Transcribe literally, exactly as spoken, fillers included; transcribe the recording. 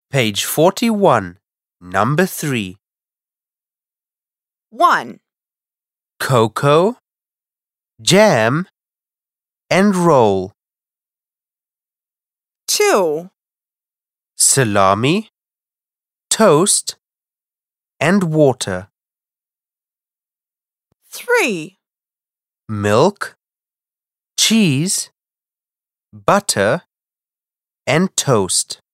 Page forty-one, number three. one, Cocoa, jam, and roll. two, Salami, toast, and water. three, Milk, cheese, butter, and toast.